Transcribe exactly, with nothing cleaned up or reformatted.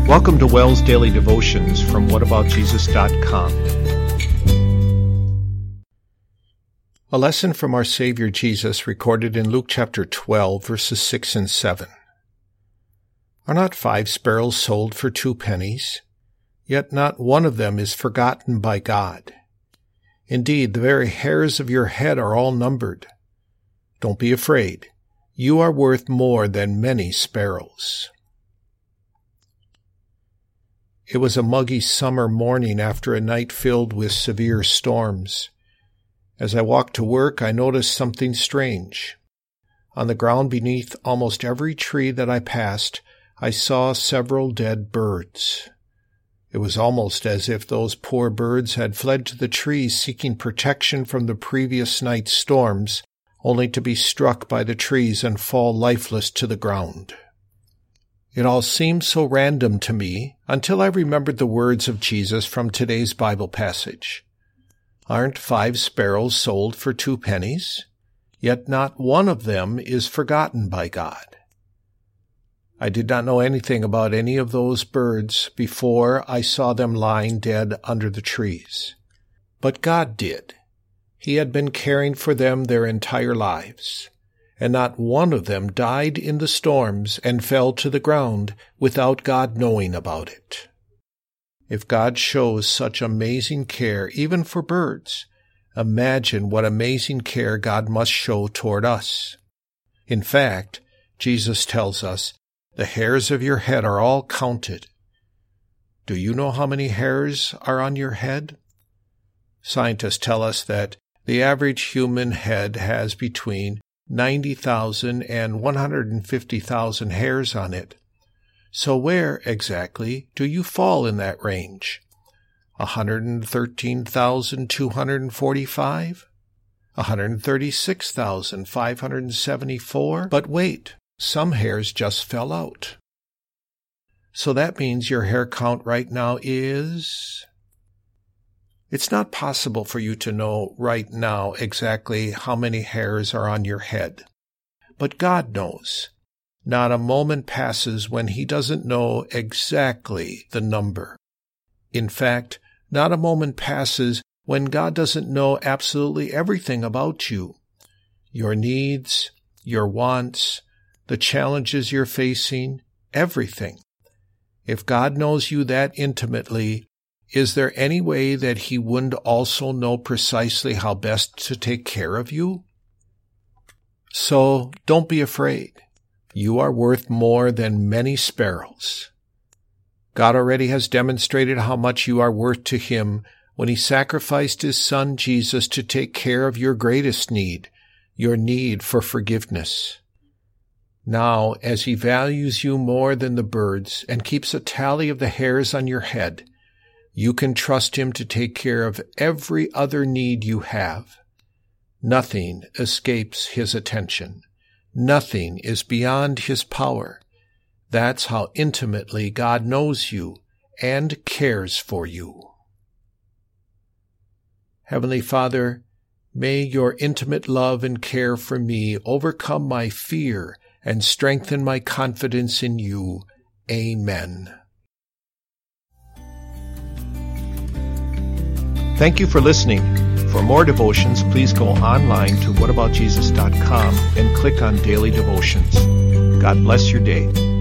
Welcome to Wells Daily Devotions from what about jesus dot com. A lesson from our Savior Jesus recorded in Luke chapter twelve, verses six and seven. Are not five sparrows sold for two pennies? Yet not one of them is forgotten by God. Indeed, the very hairs of your head are all numbered. Don't be afraid. You are worth more than many sparrows. It was a muggy summer morning after a night filled with severe storms. As I walked to work, I noticed something strange. On the ground beneath almost every tree that I passed, I saw several dead birds. It was almost as if those poor birds had fled to the trees seeking protection from the previous night's storms, only to be struck by the trees and fall lifeless to the ground. It all seemed so random to me until I remembered the words of Jesus from today's Bible passage. Aren't five sparrows sold for two pennies? Yet not one of them is forgotten by God. I did not know anything about any of those birds before I saw them lying dead under the trees. But God did. He had been caring for them their entire lives, and not one of them died in the storms and fell to the ground without God knowing about it. If God shows such amazing care even for birds, imagine what amazing care God must show toward us. In fact, Jesus tells us, the hairs of your head are all counted. Do you know how many hairs are on your head? Scientists tell us that the average human head has between ninety thousand and one hundred fifty thousand hairs on it. So where, exactly, do you fall in that range? one hundred thirteen thousand two hundred forty-five? one hundred thirty-six thousand five hundred seventy-four? But wait, some hairs just fell out. So that means your hair count right now is... It's not possible for you to know right now exactly how many hairs are on your head. But God knows. Not a moment passes when He doesn't know exactly the number. In fact, not a moment passes when God doesn't know absolutely everything about you. Your needs, your wants, the challenges you're facing, everything. If God knows you that intimately, is there any way that He wouldn't also know precisely how best to take care of you? So don't be afraid. You are worth more than many sparrows. God already has demonstrated how much you are worth to Him when He sacrificed His Son Jesus to take care of your greatest need, your need for forgiveness. Now, as He values you more than the birds and keeps a tally of the hairs on your head, you can trust Him to take care of every other need you have. Nothing escapes His attention. Nothing is beyond His power. That's how intimately God knows you and cares for you. Heavenly Father, may your intimate love and care for me overcome my fear and strengthen my confidence in you. Amen. Thank you for listening. For more devotions, please go online to what about jesus dot com and click on Daily Devotions. God bless your day.